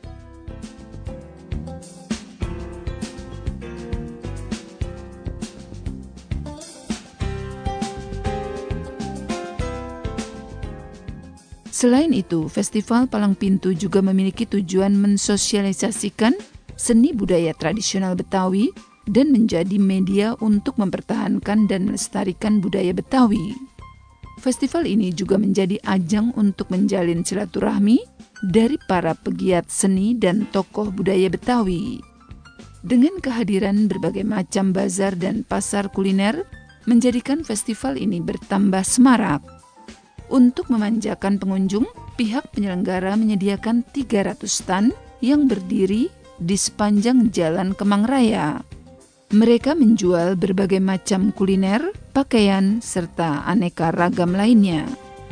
Selain itu, Festival Palang Pintu juga memiliki tujuan mensosialisasikan seni budaya tradisional Betawi dan menjadi media untuk mempertahankan dan melestarikan budaya Betawi. Festival ini juga menjadi ajang untuk menjalin silaturahmi dari para pegiat seni dan tokoh budaya Betawi. Dengan kehadiran berbagai macam bazar dan pasar kuliner, menjadikan festival ini bertambah semarak. Untuk memanjakan pengunjung, pihak penyelenggara menyediakan tiga ratus stand yang berdiri di sepanjang Jalan Kemang Raya. Mereka menjual berbagai macam kuliner, pakaian, serta aneka ragam lainnya.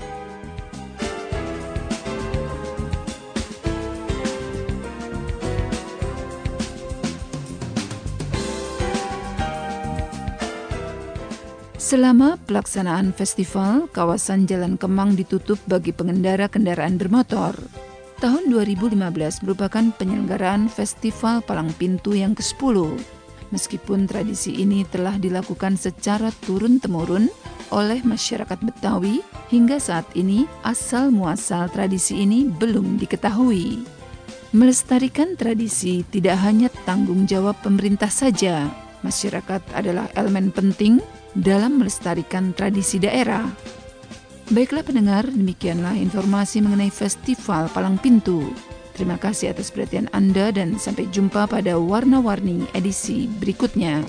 Selama pelaksanaan festival, kawasan Jalan Kemang ditutup bagi pengendara kendaraan bermotor. Tahun dua ribu lima belas merupakan penyelenggaraan Festival Palang Pintu yang kesepuluh. Meskipun tradisi ini telah dilakukan secara turun-temurun oleh masyarakat Betawi, hingga saat ini asal-muasal tradisi ini belum diketahui. Melestarikan tradisi tidak hanya tanggung jawab pemerintah saja. Masyarakat adalah elemen penting dalam melestarikan tradisi daerah. Baiklah pendengar, demikianlah informasi mengenai Festival Palang Pintu. Terima kasih atas perhatian Anda dan sampai jumpa pada Warna-Warni edisi berikutnya.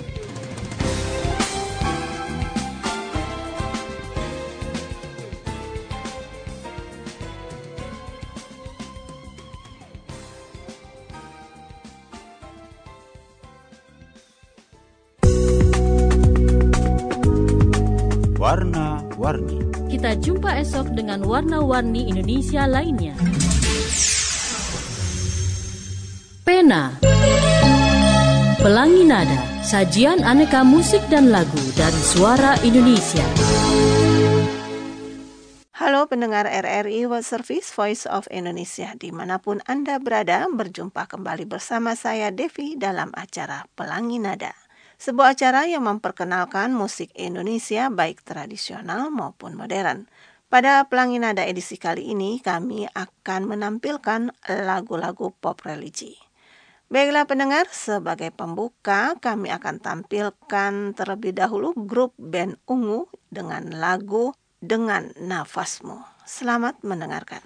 Warna-Warni. Kita jumpa esok dengan Warna-Warni Indonesia lainnya. Pena, Pelangi Nada, sajian aneka musik dan lagu dari suara Indonesia. Halo pendengar R R I World Service Voice of Indonesia, dimanapun Anda berada, berjumpa kembali bersama saya Devi dalam acara Pelangi Nada. sebuah acara yang memperkenalkan musik Indonesia baik tradisional maupun modern. Pada Pelangi Nada edisi kali ini, kami akan menampilkan lagu-lagu pop religi. Baiklah pendengar, sebagai pembuka kami akan tampilkan terlebih dahulu grup band Ungu dengan lagu Dengan Nafasmu. Selamat mendengarkan.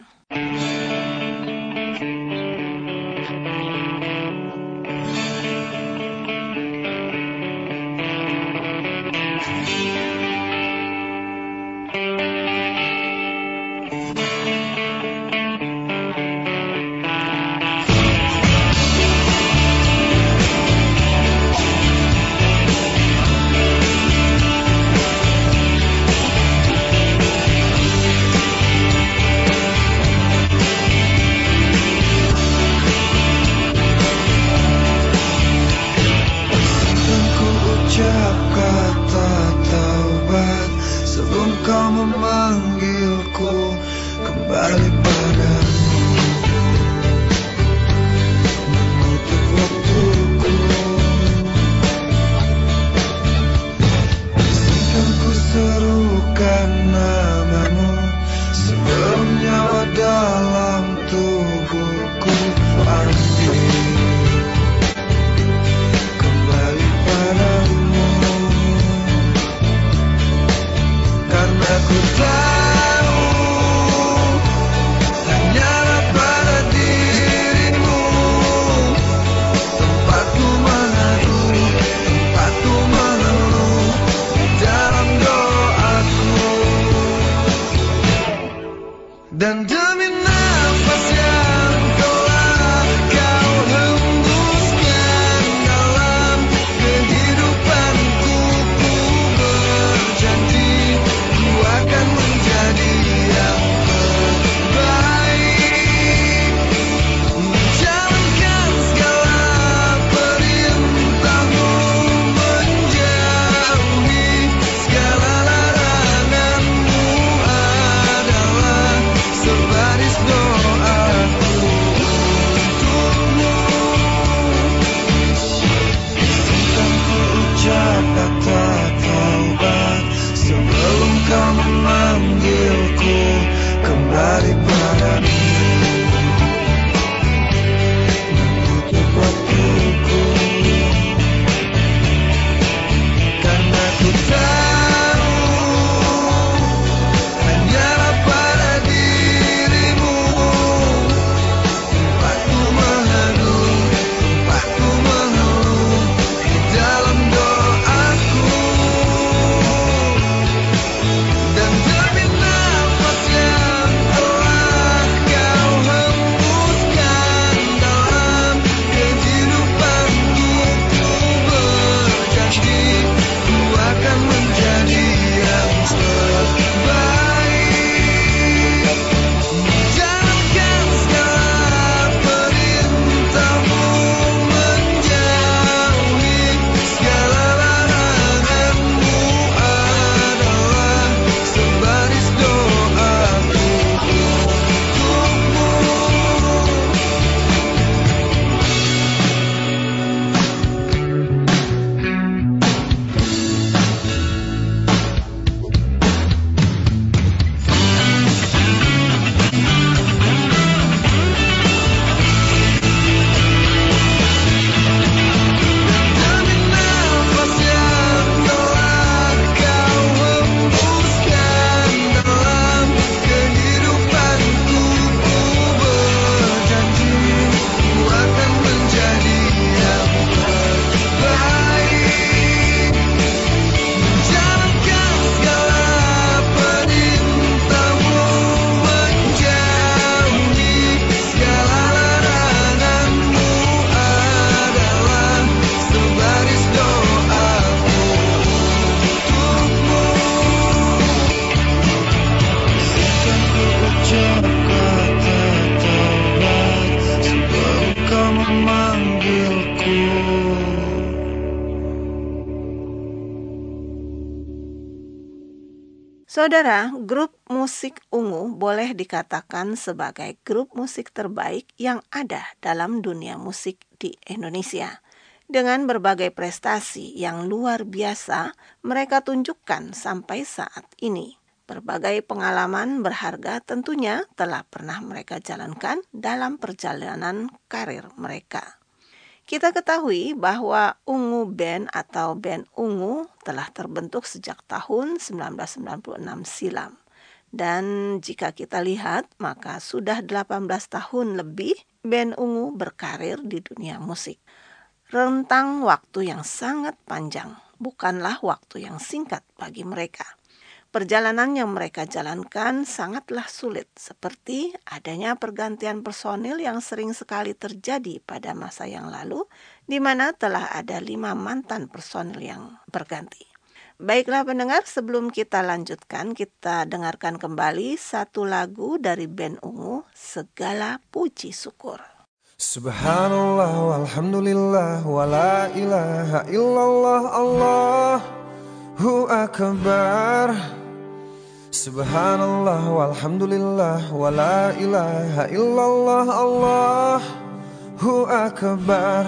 Dan demi nafas yang telah kau hembuskan dalam kehidupanku, ku berjanji ku akan menjadi yang terbaik, menjalankan segala perintahmu, menjauhi segala laranganmu adalah sebaris doaku untukmu. Izinkan ku ucap kata taubat sebelum kau memanggilku kembali padamu. Menutup waktuku karena ku tahu hanyalah pada dirimu tempatku mengeluh, tempatku mengeluh di dalam doaku. Dan demi nafas yang telah kau hembuskan dalam kehidupanku, ku berjanji ku akan menjadi yang terbaik, menjalankan segala perintahmu, menjauhi segala laranganmu adalah sebaris doaku untukmu. Demi nafas yang telah kau hembuskan dalam kehidupanku, ku berjanji ku akan menjadi yang terbaik, menjalankan segala perintahmu, menjauhi segala laranganmu adalah sebaris doaku untukmu. Izinkan ku ucap kata taubat sebelum kau memanggilku. Saudara, grup musik Ungu boleh dikatakan sebagai grup musik terbaik yang ada dalam dunia musik di Indonesia. Dengan berbagai prestasi yang luar biasa mereka tunjukkan sampai saat ini. Berbagai pengalaman berharga tentunya telah pernah mereka jalankan dalam perjalanan karir mereka. Kita ketahui bahwa Ungu Band atau Band Ungu telah terbentuk sejak tahun sembilan belas sembilan puluh enam silam. Dan jika kita lihat, maka sudah delapan belas tahun lebih Band Ungu berkarir di dunia musik. Rentang waktu yang sangat panjang, bukanlah waktu yang singkat bagi mereka. Perjalanan yang mereka jalankan sangatlah sulit, seperti adanya pergantian personil yang sering sekali terjadi pada masa yang lalu, di mana telah ada lima mantan personil yang berganti. Baiklah pendengar, sebelum kita lanjutkan, kita dengarkan kembali satu lagu dari Band Ungu, Segala Puji Syukur. Subhanallah walhamdulillah wa la ilaha illallah Allahu akbar. Subhanallah walhamdulillah wa la ilaha illallah Allahu akbar.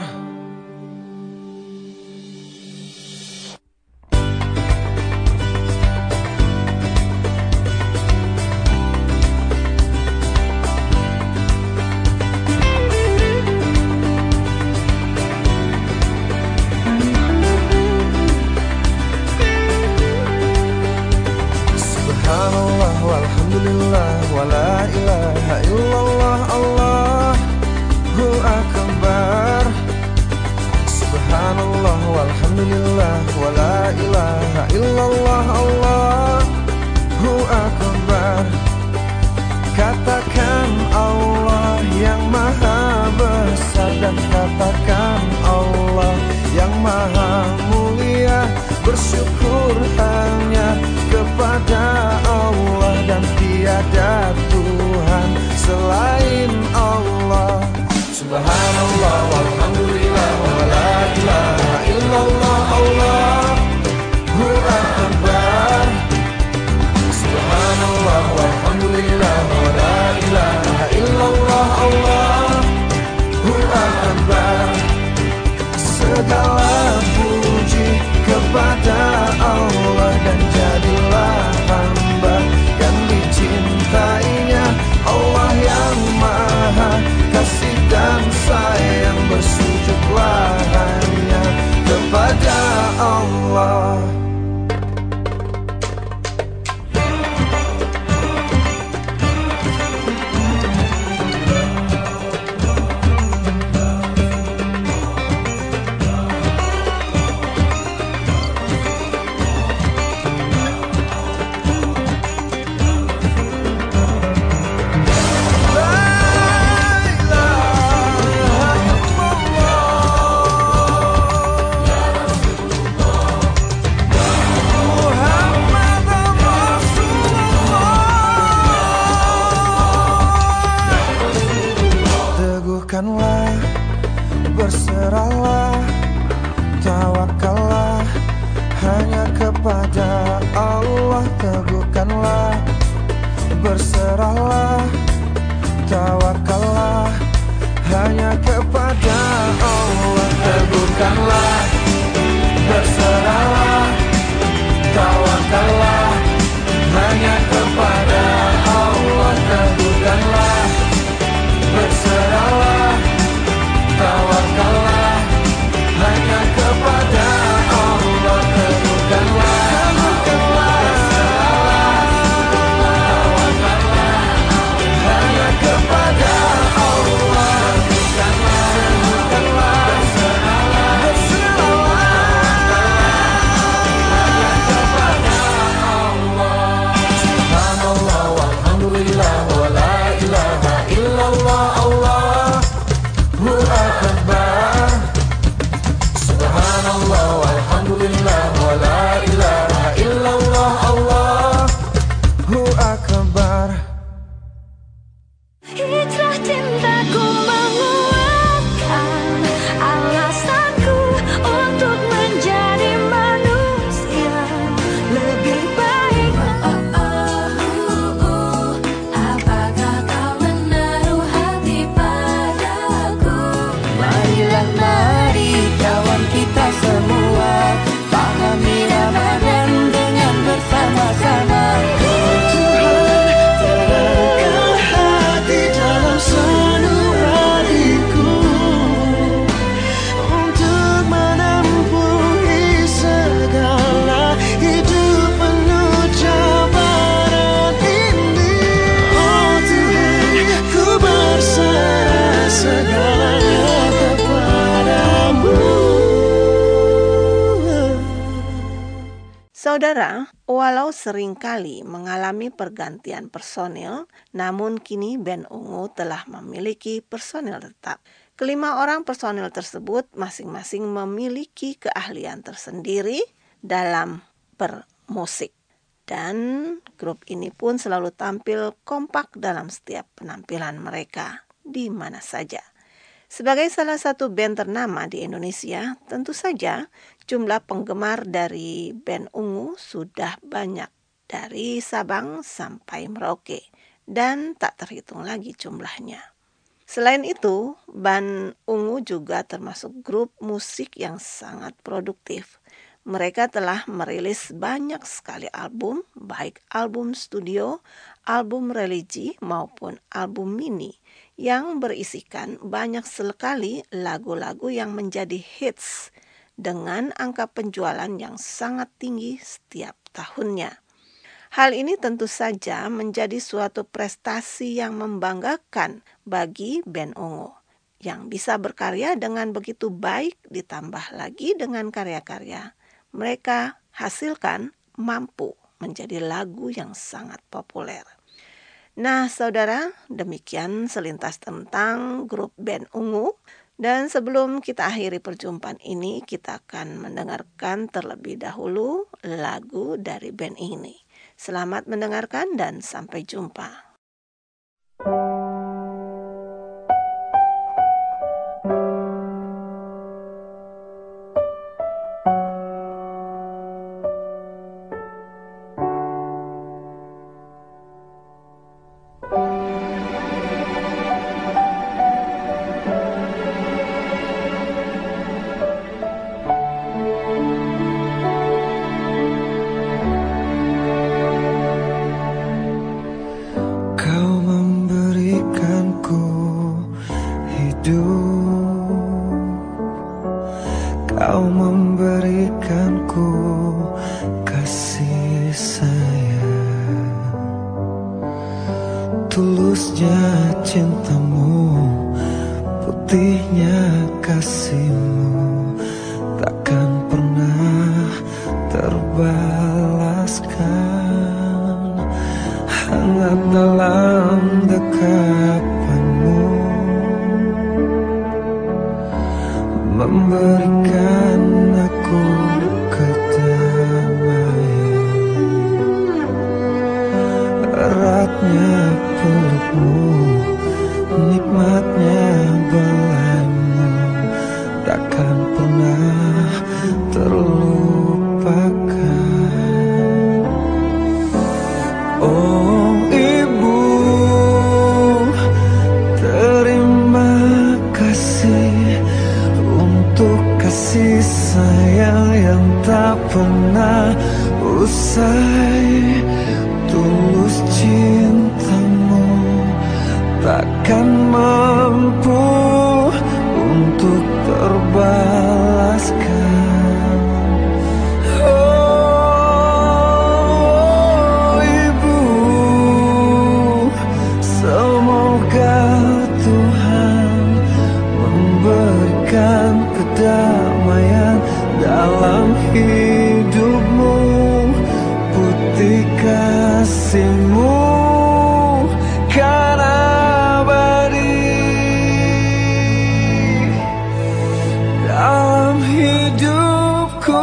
Alhamdulillah wa la ilaha illallah Allahu akbar. Subhanallah walhamdulillah wa la ilaha illallah Allahu akbar. Katakan Allah yang maha besar dan katakan Allah yang maha mulia. Bersyukur hanya kepada Allah dan tiada Tuhan selain Allah. Subhanallah walhamdulillah wa la ilaha illallah Allahu akbar. Subhanallah walhamdulillah wa la ilaha illallah Allahu akbar. Segala puji kepada Allah dan jadilah hamba yang dicintainya. Allah yang maha kasih dan sayang, bersujudlah hanya kepada Allah. Berserahlah, tawakallah hanya kepada Allah. Teguhkanlah, berserahlah, tawakallah hanya kepada Allah. Teguhkanlah, berserahlah, tawakallah hanya kepada Allah. Teguhkanlah, berserahlah, tawakallah hanya kepada Allah. Teguhkanlah, tawakallah hanya kepada Allah. Saudara, walau seringkali mengalami pergantian personil, namun kini band Ungu telah memiliki personil tetap. Kelima orang personil tersebut masing-masing memiliki keahlian tersendiri dalam bermusik. Dan grup ini pun selalu tampil kompak dalam setiap penampilan mereka di mana saja. Sebagai salah satu band ternama di Indonesia, tentu saja jumlah penggemar dari band Ungu sudah banyak dari Sabang sampai Merauke dan tak terhitung lagi jumlahnya. Selain itu, band Ungu juga termasuk grup musik yang sangat produktif. Mereka telah merilis banyak sekali album, baik album studio, album religi maupun album mini yang berisikan banyak sekali lagu-lagu yang menjadi hits dengan angka penjualan yang sangat tinggi setiap tahunnya. Hal ini tentu saja menjadi suatu prestasi yang membanggakan bagi band Ungu yang bisa berkarya dengan begitu baik, ditambah lagi dengan karya-karya mereka hasilkan mampu menjadi lagu yang sangat populer. Nah, saudara, demikian selintas tentang grup band Ungu. Dan sebelum kita akhiri perjumpaan ini, kita akan mendengarkan terlebih dahulu lagu dari band ini. Selamat mendengarkan dan sampai jumpa. Kau memberikanku kasih sayang, tulusnya cintamu, putihnya kasihmu, takkan pernah terbalaskan. Hangat dalam dekapanmu, memberikan aku kedamaian. Eratnya pelukmu, nikmatnya belaimu, takkan pernah terlupakan. Oh ibu, terima kasih untuk kasih sayang yang tak pernah usai. Tulus cintamu takkan mampu untuk terbalaskan. Oh ibu, semoga Tuhan memberikan kedamaian dalam hidupmu, putih kasihmu kan abadi dalam hidupku.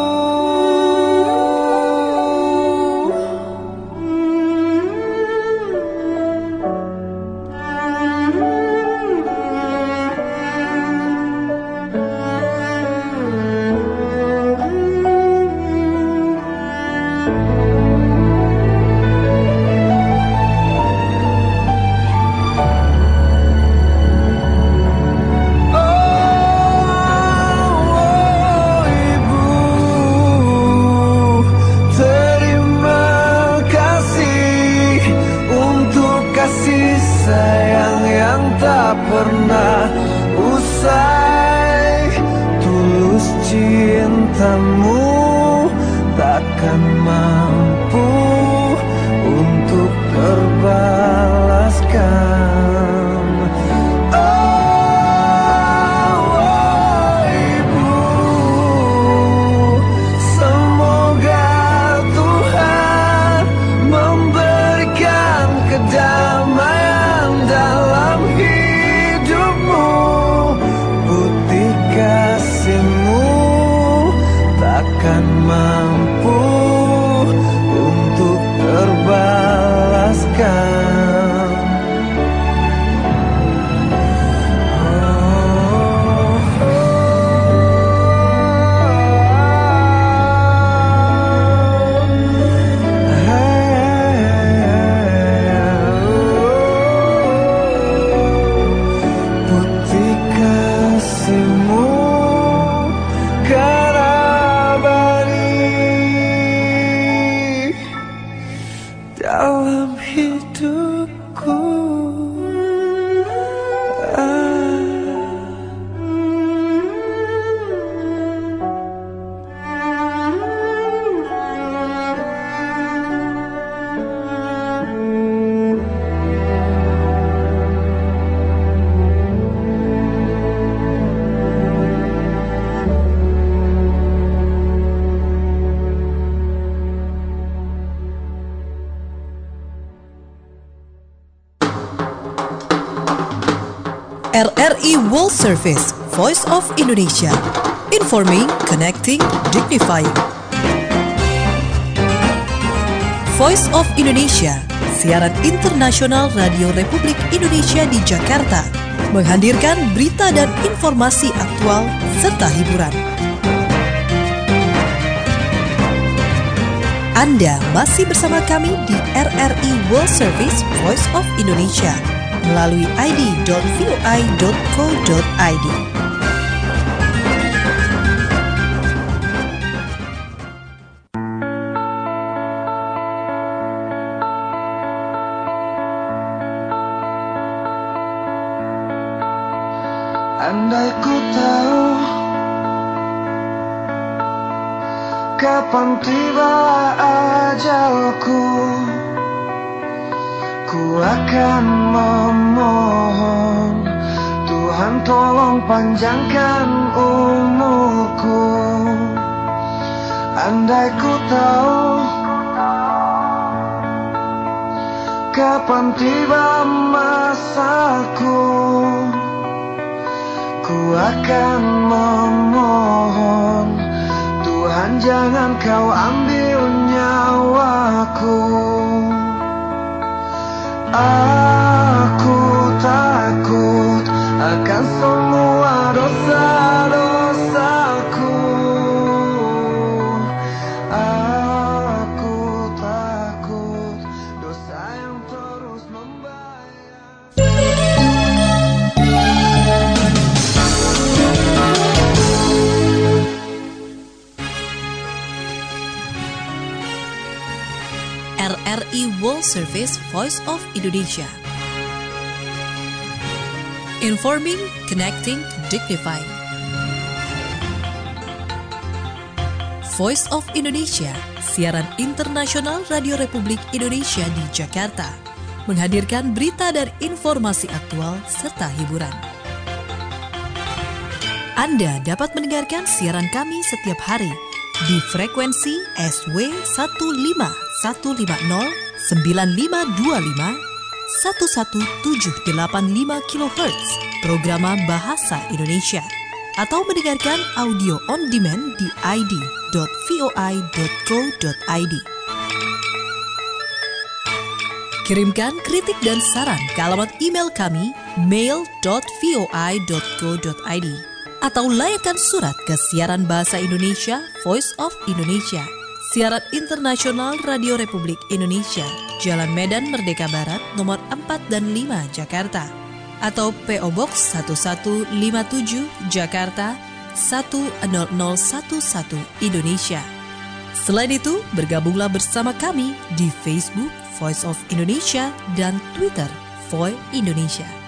Sayang yang tak pernah usai, tulus cintamu takkan mampu untuk terbalaskan. Oh, oh ibu, semoga R I World Service, Voice of Indonesia. Informing, connecting, dignifying. Voice of Indonesia, siaran internasional Radio Republik Indonesia di Jakarta, menghadirkan berita dan informasi aktual serta hiburan. Anda masih bersama kami di R R I World Service Voice of Indonesia melalui i d dot v o i dot co dot i d. Andai ku tahu kapan tiba ajalku, ku akan memohon Tuhan tolong panjangkan umurku. Andai ku tahu kapan tiba masaku, ku akan memohon Tuhan jangan kau ambil nyawaku. Aku takut akan semua dosa-dosaku. Aku takut dosa yang terus membayar. R R I World Service Voice of Indonesia. Informing, connecting, dignifying. Voice of Indonesia, siaran internasional Radio Republik Indonesia di Jakarta, menghadirkan berita dan informasi aktual serta hiburan. Anda dapat mendengarkan siaran kami setiap hari di frekuensi S W satu lima satu lima nol sembilan lima dua lima satu satu tujuh delapan lima kilohertz program Bahasa Indonesia, atau mendengarkan audio on demand di i d dot v o i dot co dot i d. Kirimkan kritik dan saran ke alamat email kami mail dot v o i dot co dot i d atau layakkan surat ke siaran Bahasa Indonesia Voice of Indonesia, siaran internasional Radio Republik Indonesia, Jalan Medan Merdeka Barat nomor empat dan lima Jakarta, atau P O Box satu satu lima tujuh Jakarta satu nol nol satu satu Indonesia. Selain itu, bergabunglah bersama kami di Facebook Voice of Indonesia dan Twitter Voice Indonesia.